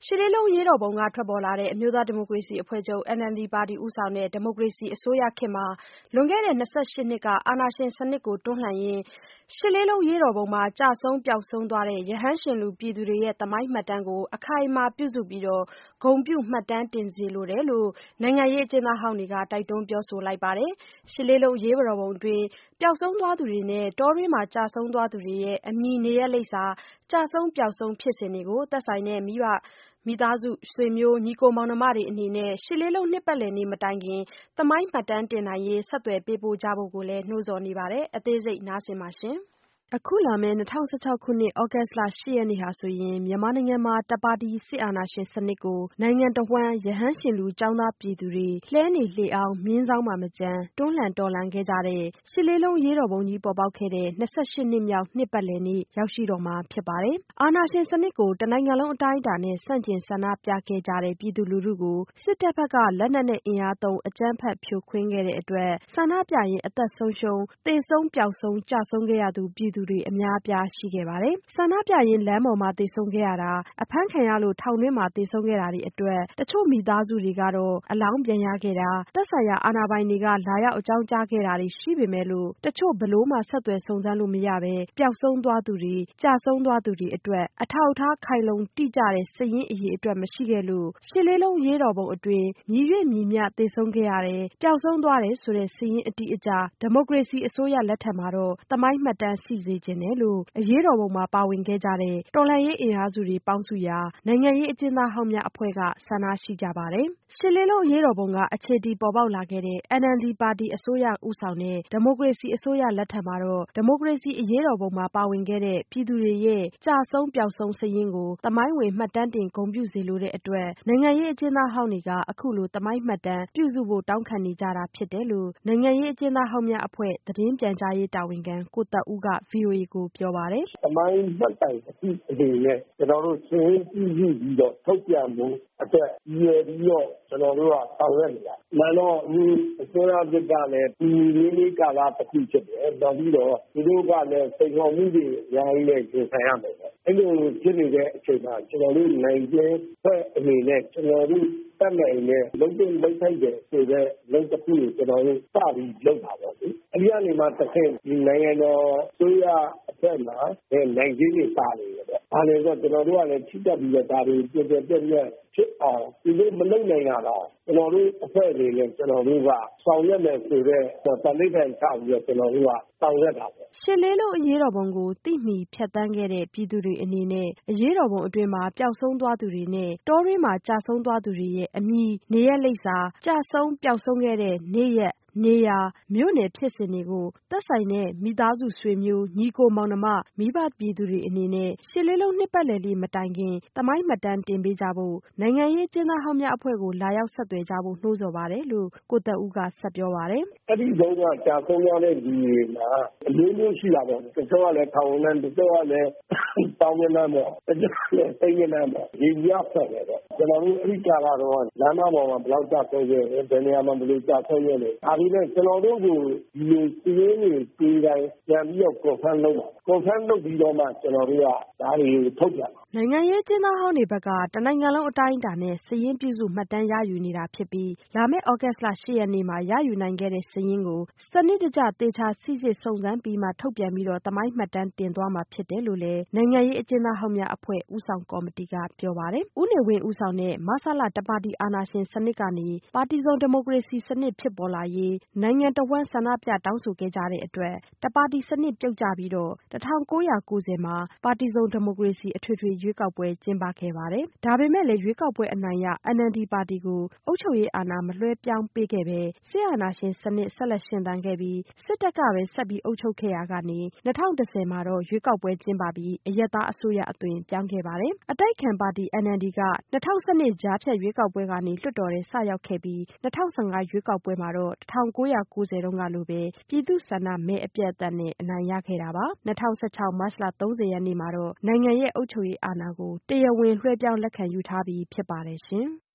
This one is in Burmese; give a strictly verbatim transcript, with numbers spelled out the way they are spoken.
ရှစ်လေးလုံးအရေးတော်ပုံကထွက်ပေါ်လာတဲ့ အမျိုးသားဒီမိုကရေစီအဖွဲ့ချုပ် N L D ပါတီဦးဆောင်တဲ့ ဒီမိုကရေစီအစိုးရခေတ်မှာ လွန်ခဲ့တဲ့ ၂၈ နှစ်က အာဏာရှင်စနစ်ကိုတွန်းလှန်ရင်း ရှစ်လေးလုံးအရေးတော်ပုံမှာ ကျဆုံးပျောက်ဆုံးသွားတဲ့ ရဟန်းရှင်လူပြည်သူတွေရဲ့ သမိုင်းမှတ်တမ်းကို အခိုင်အမာပြုစုပြီး ဂုဏ်ပြုမှတ်တမ်းတင်စေလိုတယ်လို့ နိုင်ငံရေးအကျဉ်းသားဟောင်းတွေက တိုက်တွန်းပြောဆိုလိုက်ပါတယ်။ ရှစ်လေးလုံးအရေးတော်ပုံအတွင်း ပျောက်ဆုံးသွားသူတွေနဲ့ တောတွင်းကျဆုံးသွားသူတွေရဲ့ အမည်နေရပ်လိပ်စာ၊ ကျဆုံးပျောက်ဆုံးဖြစ်စဉ်တွေကို သက်ဆိုင်တဲ့ မိဘမိသားစုဆွေမျိုးညီအကိုမောင်နှမတွေအနေနဲ့ ရှစ်လေးလုံးနှစ်ပတ်လည်နေ့မတိုင်ခင် သမိုင်းမှတ်တမ်းတင်နိုင်ရေး ဆက်သွယ်ပေးပို့ကြဖို့လည်း နှိုးဆော်နေပါတယ်။ အသေးစိတ်နားဆင်ပါရှင်။ အခုလာမယ့် ၂၀၁၆ ခုနှစ် သြဂုတ်လ ၈ ရက်နေ့ဟာဆိုရင် မြန်မာနိုင်ငံမှာ တပါတီစစ်အာဏာရှင်စနစ်ကို နိုင်ငံတဝှမ်း ရဟန်းရှင်လူကျောင်းသားပြည်သူတွေ လှည်းနေလှေအောင်း မြင်းဇောင်းပါမကျန် တွန်းလှန်တော်လှန်ခဲ့ကြတဲ့ ရှစ်လေးလုံးအရေးတော်ပုံကြီးပေါ်ပေါက်ခဲ့တဲ့ ၂၈ နှစ်မြောက်နှစ်ပတ်လည်နေ့ ရောက်ရှိတော့မှာဖြစ်ပါတယ်။ အာဏာရှင်စနစ်ကို တနိုင်ငံလုံးအတိုင်းအတာနဲ့ ဆန့်ကျင်ဆန္ဒပြခဲ့ကြတဲ့ ပြည်သူလူထုကို စစ်တပ်ဘက်က လက်နက်နဲ့အင်အားသုံး အကြမ်းဖက်ဖြိုခွင်းခဲ့တဲ့အတွက် ဆန္ဒပြရင်း အသက်ဆုံးရှုံး၊ သေဆုံးပျောက်ဆုံးကျဆုံးခဲ့ရသူ ပြည်သူတွေအများအပြားရှိခဲ့ပါတယ်။ ဆန္ဒပြရင်း လမ်းပေါ်မှာသေဆုံးခဲ့ရတာ၊ အဖမ်းခံရလို့ ထောင်တွင်းမှာသေဆုံးခဲ့တာတွေအတွက် တချို့မိသားစုတွေကတော့ အလောင်းပြန်ရခဲ့တာ၊ သက်ဆိုင်ရာအာဏာပိုင်တွေက လာရောက်အကြောင်းကြားခဲ့တာတွေရှိပေမဲ့လို့ တချို့ဘယ်လိုမှ ဆက်သွယ်စုံစမ်းလို့မရပဲ ပျောက်ဆုံးသွားသူတွေ ကျဆုံးသွားသူတွေအတွက် အထောက်အထားခိုင်လုံတိကျတဲ့ စာရင်းအရေအတွက်မရှိခဲ့လို့ ရှစ်လေးလုံးအရေးတော်ပုံအတွင်း မည်ရွေ့မည်မျှသေဆုံးခဲ့ရတယ်၊ ပျောက်ဆုံးသွားတယ်ဆိုတဲ့ စာရင်းအတိအကျ ဒီမိုကရေစီအစိုးရလက်ထက်မှာတော့ သမိုင်းမှတ်တမ်းရှိစေချင်တယ်လို့ အရေးတော်ပုံမှာပါဝင်ခဲ့ကြတဲ့ တော်လှန်ရေးအင်အားစုတွေပေါင်းစုရာ နိုင်ငံရေးအကျဉ်းသားဟောင်းများအဖွဲ့က ဆန္ဒရှိကြပါတယ်။ ရှစ်လေးလုံးအရေးတော်ပုံက အခြေတည်ပေါ်ပေါက်လာခဲ့တဲ့ N L D ပါတီအစိုးရဦးဆောင်တဲ့ ဒီမိုကရေစီအစိုးရလက်ထက်မှာတော့ ဒီမိုကရေစီအရေးတော်ပုံမှာပါဝင်ခဲ့တဲ့ ပြည်သူတွေရဲ့ ကျဆုံးပျောက်ဆုံးစာရင်းကို သမိုင်းဝင်မှတ်တမ်းတင်ဂုဏ်ပြုစေလိုတဲ့အတွက် နိုင်ငံရေးအကျဉ်းသားဟောင်းတွေက အခုလိုသမိုင်းမှတ်တမ်းပြုစုဖို့တောင်းခံနေကြတာဖြစ်တယ်လို့ နိုင်ငံရေးအကျဉ်းသားဟောင်းများအဖွဲ့ သတင်းပြန်ကြားရေးတာဝန်ခံ ကိုသက်ဦးက ဗွီအိုအေကိုပြောပါတယ်။ "သမိုင်းမှတ်တိုင်တစ်ခုအနေနဲ့ကျနော်တို့စာရင်းပြုစုပြီးတော့ထုတ်ပြန်ဖို့အတွက်ရည်ရွယ်ပြီးတော့ကျနော်တို့ကဆောင်ရွက်နေတာ။မှန်တော့အခုအစိုးရသစ်ကလည်းဒီလေးလေးကာလတစ်ခုဖြစ်တယ်။နောက်ပြီးတော့သူတို့ကလည်းစိန်ခေါ်မှုတွေအများကြီးနဲ့ရင်ဆိုင်ရမယ်ပေါ့။အဲ့လိုဖြစ်နေတဲ့အချိန်မှာကျနော်တို့နိုင်ငံဖွဲ့အနေနဲ့ကျနော်တို့တတ်နိုင်တဲ့လုံးဝလုံးထိုက်တယ်ဆိုတဲ့လုံးတစ်ခုကိုကျနော်တို့စပြီးလုပ်တာပေါ့လေ။အဲ့ဒီကနေမှတစ်ဆင့်ဒီနိုင်ငံတော်အစိုးရအဖွဲ့မှာနိုင်ကျဉ်းတွေပါနေတယ်ပေါ့။ဒါလည်းဆိုတော့ကျနော်တို့ကလည်းထိတက်ပြီးတော့ဒါတွေပြည့်ပြည့်ပြည့်ပြည့်ဖြစ်အောင်ဒီလိုမလုပ်နိုင်တာတော့ကျနော်တို့အဖွဲ့တွေနဲ့ကျနော်တို့ကဆောင်ရွက်မယ်ဆိုတဲ့တန်ဋိဌာန်ချပြီးတော့ကျနော်တို့ကဆောင်ရွက်တာပေါ့။ရှစ်လေးလုံးအရေးတော်ပုံကိုသိမှီဖြတ်သန်းခဲ့တဲ့ပြည်သူတွေအနေနဲ့အရေးတော်ပုံအတွင်းမှာပျောက်ဆုံးသွားသူတွေနဲ့တောတွင်းမှာကျဆုံးသွားသူတွေရဲ့အမည်နေရပ်လိပ်စာကျဆုံးပျောက်ဆုံးခဲ့တဲ့နေ့ရက်နေရာမြို့နယ်ဖြစ်စဉ်တွေကိုသက်ဆိုင်တဲ့မိသားစုဆွေမျိုးညီအကိုမောင်နှမမိဘပြည်သူတွေအနေနဲ့ရှစ်လေးလုံးနှစ်ပတ်လည်နေ့မတိုင်ခင်သမိုင်းမှတ်တမ်းတင်ပေးကြဖို့နိုင်ငံရေးအကျဉ်းသားဟောင်းများအဖွဲ့ကိုလာရောက်ဆက်သွယ်ကြဖို့နှိုးဆော်ပါတယ်လို့ကိုသက်ဦးကဆက်ပြောပါတယ်။အဲ့ဒီတုန်းကကြာဆုံးသွားတဲ့လူတွေမှာအမျိုးမျိုးရှိတာပေါ့။တချို့ကလည်းထောင်ဝင်တချို့ကလည်းတောင်းရမ်းပေါ့။တချို့ကလည်းစိတ်ရမ်းပေါ့။ဒီရဆက်တယ်ပေါ့။ကျွန်တော်တို့အဲ့ဒီကာလတော့လမ်းမပေါ်မှာဘယ်လောက်ကြာဆုံးခဲ့လဲဘယ်နေရာမှာဘယ်လိုကြာဆုံးခဲ့လဲ။ဒါပေမဲ့ကျွန်တော်တို့ကိုဒီလိုစီးရင်တွေပြည်တိုင်းပြန်ပြီးတော့ confirm လုပ်ပါ confirm လုပ်ပြီးတော့မှကျွန်တော်တို့ကဒါတွေကိုထုတ်ပြန်ပါနိုင်ငံရေးအကျဉ်းသားဟောင်းတွေဘက်ကတနိုင်ငံလုံးအတိုင်းအတာနဲ့စာရင်းပြုစုမှတ်တမ်းရယူနေတာဖြစ်ပြီးလာမယ့်သြဂုတ်လ ၈ ရက်နေ့မှာရယူနိုင်ခဲ့တဲ့စာရင်းကိုစနစ်တကျသေချာစိစစ်စုံစမ်းပြီးမှထုတ်ပြန်ပြီးတော့သမိုင်းမှတ်တမ်းတင်သွားမှာဖြစ်တယ်လို့လည်းနိုင်ငံရေးအကျဉ်းသားဟောင်းများအဖွဲ့ဦးဆောင်ကော်မတီကပြောပါတယ်။ဦးနေဝင်းဦးဆောင်တဲ့မဆလတပါတီအာဏာရှင်စနစ်ကနေပါတီစုံဒီမိုကရေစီစနစ်ဖြစ်ပေါ်လာရေးနိုင်ငံတဝှမ်းဆန္ဒပြတောင်းဆိုခဲ့ကြတဲ့အတွက်တပါတီစနစ်ပြုတ်ကျပြီးတော့၁၉၉၀မှာပါတီစုံဒီမိုကရေစီအထွေထွေရွေးကောက်ပွဲကျင်းပခဲ့ပါတယ်။ဒါပေမဲ့လည်းရွေးကောက်ပွဲအနိုင်ရ N L D ပါတီကိုအုပ်ချုပ်ရေးအာဏာမလွှဲပြောင်းပေးခဲ့ပဲစစ်အာဏာရှင်စနစ်ဆက်လက်ရှင်သန်ခဲ့ပြီးစစ်တပ်ကပဲဆက်ပြီးအုပ်ချုပ်ခဲ့ရာကနေ၂၀၁၀မှာတော့ရွေးကောက်ပွဲကျင်းပပြီးအရပ်သားအစိုးရအသွင်ပြောင်းခဲ့ပါတယ်။အတိုက်အခံပါတီ N L D က၂၀၁၂ကြားဖြတ်ရွေးကောက်ပွဲကနေလွှတ်တော်ထဲစရောက်ခဲ့ပြီး၂၀၁၅ရွေးကောက်ပွဲမှာတော့၁၉၉၀တုန်းကလိုပဲပြည်သူ့ဆန္ဒမဲအပြတ်အသတ်နဲ့အနိုင်ရခဲ့တာပါ။၂၀၁၆မတ်လ၃၀ရက်နေ့မှာတော့နိုင်ငံရဲ့အုပ်ချုပ်ရေးအာဏာကိုတရားဝင်လွှဲပြောင်းလက်ခံယူထားပြီဖြစ်ပါတယ်ရှင်။